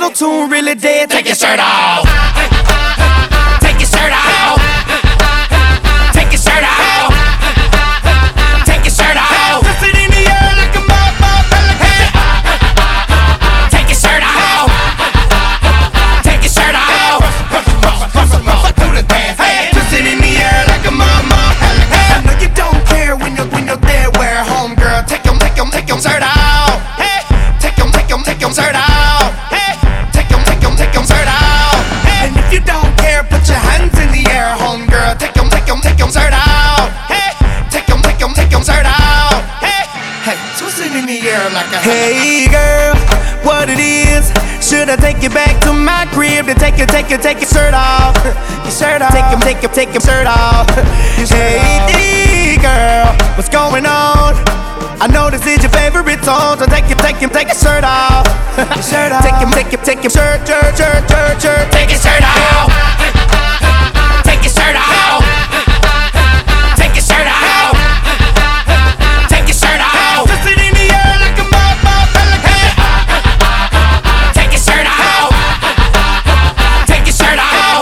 auto-tune really dead. Take your shirt off. Take your shirt off. Take your shirt off. Take your shirt off. Twist it in the air like a pelican. Take your shirt off. Take your shirt off. Do the dance. Hey, twist it in the air like a pelican. I know you don't care when you're there. Wear home, girl. Take your shirt out. Hey, take your shirt out. Hey, take your shirt out. And if you don't care, put your hands in the air, home girl. Take your shirt out. Hey, take your shirt out. Hey, twist it in the air like a. Hey girl, what it is? Should I take you back to my crib to take your shirt off? Your shirt off. Take your shirt off. Hey girl, what's going on? I know this is your favorite song, so take your shirt off. Your shirt off. Take your shirt. Take your shirt off. Take your shirt off. Take your shirt off. Take your shirt off. Twist it in the air like a pelican. Take your shirt off. Take your shirt off.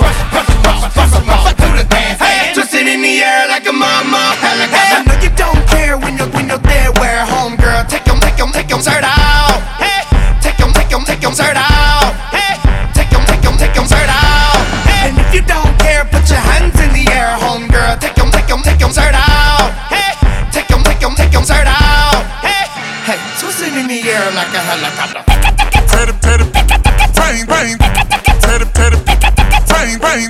Do the dance. Hey, twist it in the air like a pelican. I know you don't care when you're there. Wear home, girl. Take your shirt out. Hey, take your shirt out. Hey, take your shirt out. And if you don't care, put your hands in the air, home girl. Take your shirt out. Hey, take your shirt out. Hey, twist it in the air like a helicopter. Train, train, train, train, train,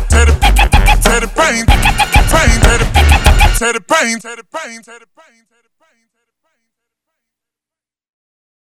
train, train, train,